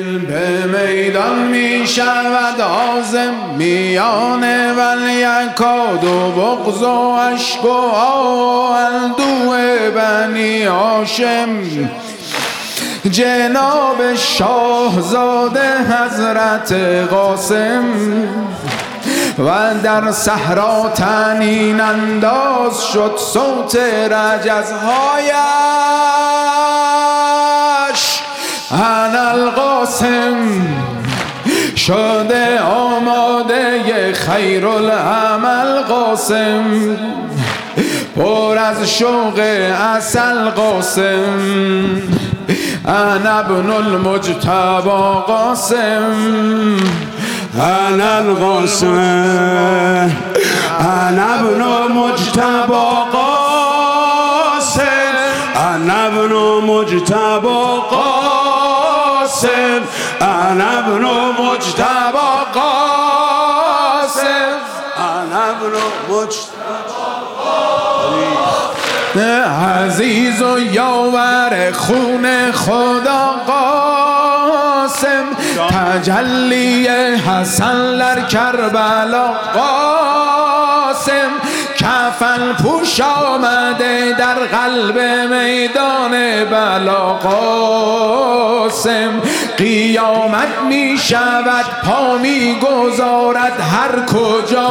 به میدان می شود عازم میان ولیکاد و بغض و اشک و اندوه بنی هاشم. جناب شاهزاده حضرت قاسم و در صحرا طنین انداز شد صوت رجزهایش. انا القاسم شده آماده خیر العمل قاسم، پر از شوق عسل قاسم. انا ابن المجتبی قاسم، انا القاسم، انا ابن مجتبی قاسم، انا ابن مجتبی قاسم، انا ابن مجتبی قاسم، انا ابن مجتبی عزیز و یاور خون خدا قاسم، تجلی حسن در کربلا قاسم. کفن پوش آمده در قلب میدان بلا قاسم. قیامت می شود پا می گذارد هر کجا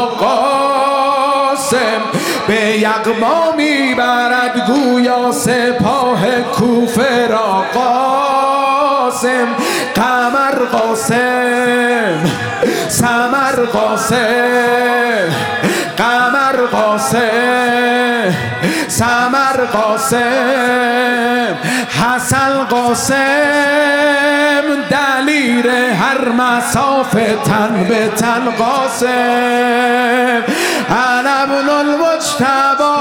قاسم. به یغما می برد گویا سپاه کوفه را قاسم. قمر قاسم، سمر قاسم، قمر قاسم، سمر قاسم، حسن قاسم. دلیر هر مسافه تن به تن قاسم. انا ابن المجتبی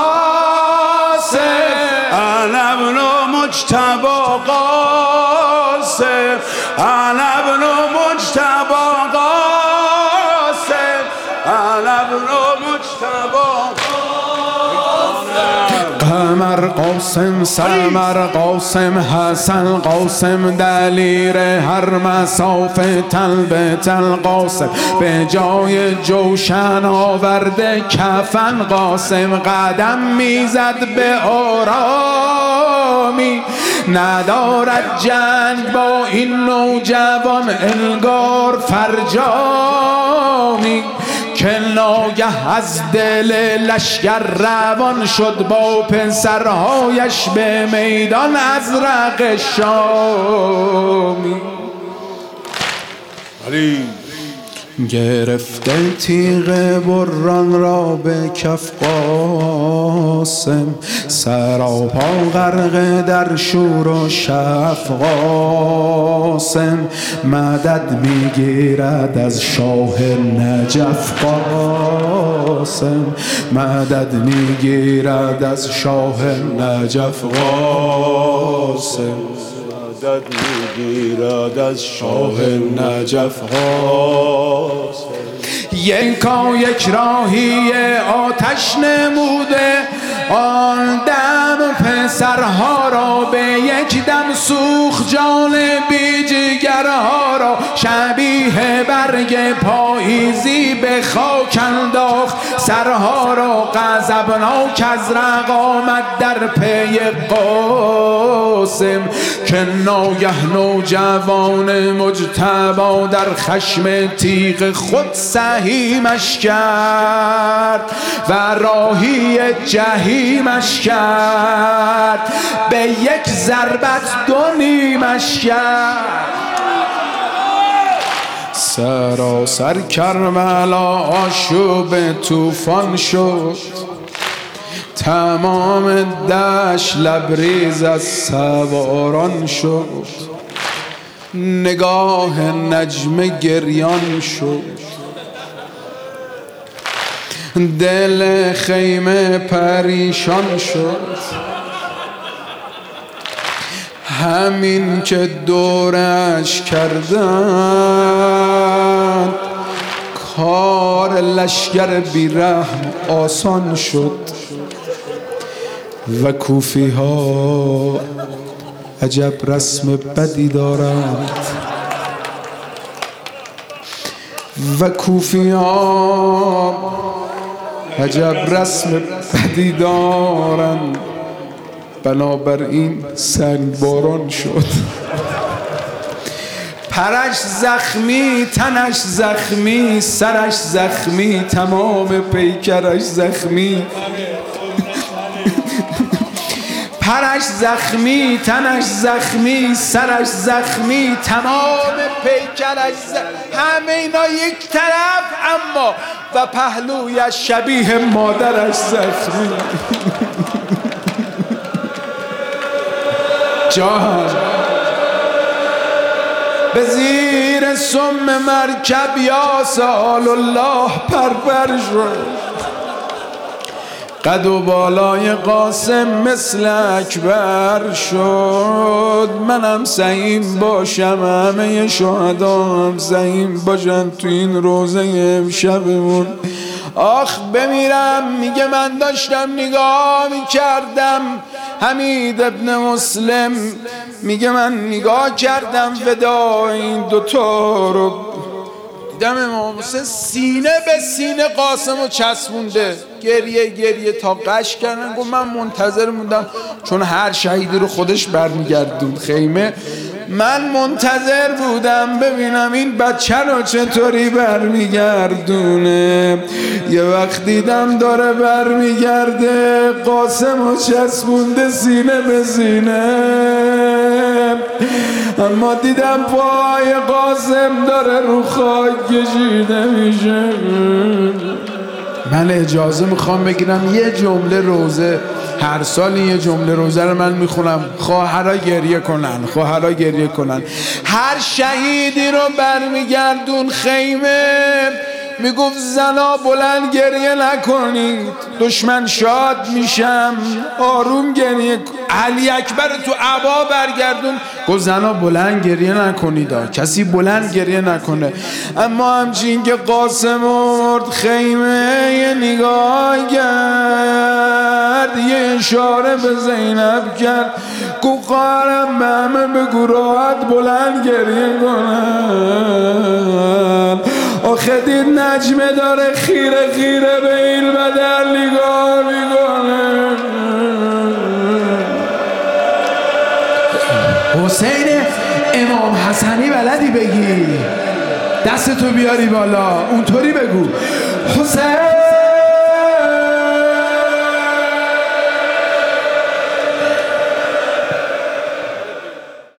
قاسم، انا ابن مجتبی قاسم، انا ابن مجتبی قاسم، انا ابن مجتبی قمر قاسم، سمر قاسم، حسن قاسم. دلیر هر مسافه تن به تن قاسم. به جای جوشن آورده کفن قاسم. قدم میزد به آرامی، ندارد جنگ با این نوجوان انگار فرجامی. که ناگه از دل لشکر روان شد با پسرهایش به میدان ازرق شامی. گرفته تیغ بران را به کف قاسم. سراپا غرق در شور و شف قاسم. مدد میگیرد از شاه نجف قاسم. مدد میگیرد از شاه نجف قاسم. مدد میگیرد از شاه نجف قاسم. یکا یک راهی آتش نموده آن دم پسرها را. به یک دم سوخت جان بی جگرها را. شبیه برگ پاییزی به خاک انداخت سرها را. غضبناک ازرق آمد در پی قاسم. که ناگه نوجوان مجتبی در خشم تیغ خود سهیمش کرد و راهی جهیمش کرد. به یک ضربت دو نیمش کرد. سراسر کربلا آشوب طوفان شد. تمام دشت لبریز از سواران شد. نگاه نجم گریان شد. دل خیمه پریشان شد. همین که دورش کردند کار لشکر بیرحم آسان شد. و کوفی ها عجب رسم بدی دارند. و کوفیان عجب رسم بدی دارن، بنابراین سنگباران شد. پرش زخمی، تنش زخمی، سرش زخمی، تمام پیکرش زخمی. پرش زخمی، تنش زخمی، سرش زخمی، تمام پیکرش زخمی. همه اینا یک طرف، اما و پهلویش شبیه مادرش زخمی. جان به زیر سم مرکب یا سال الله پرپر شد. قد و بالای قاسم مثل اکبر شد. منم سعیم باشم، همه شهدا هم سعیم باشن تو این روزه امشبمون. آخ بمیرم، میگه من داشتم نگاه میکردم. حمید ابن مسلم میگه من نگاه کردم فدا این دوتا رو. دیدم امام حسین سینه به سینه قاسم رو چسبونده. گریه تا قش کردن. گفت من منتظر موندم، چون هر شهیدی رو خودش برمیگردون خیمه. من منتظر بودم ببینم این بچه رو چطوری برمیگردونه. یه وقت دیدم داره برمیگرده، قاسم رو چسبونده سینه به سینه. اما دیدم پای قاسم داره رو خاک کشیده میشه. من اجازه میخوام بگیرم یه جمله روزه، هر سال یه جمله روزه رو من میخونم، خواهرها گریه کنن، خواهرها گریه کنن. هر شهیدی رو برمیگردون خیمه، میگفت زنا بلند گریه نکنید، دشمن شاد میشم، آروم گریه. علی اکبر تو عبا برگردون، گفت زنا بلند گریه نکنید، کسی بلند گریه نکنه. اما همچین که قاسم مرد خیمه یه نگاه کرد، یه اشاره به زینب کرد، گفت خواهرم به همه بگو راحت بلند گریه کنن. آخه دید نجمه داره خیره خیره به این بدر نگاه میکنه. حسین امام حسنی بلدی بگی؟ دستتو بیاری بالا اونطوری بگو حسین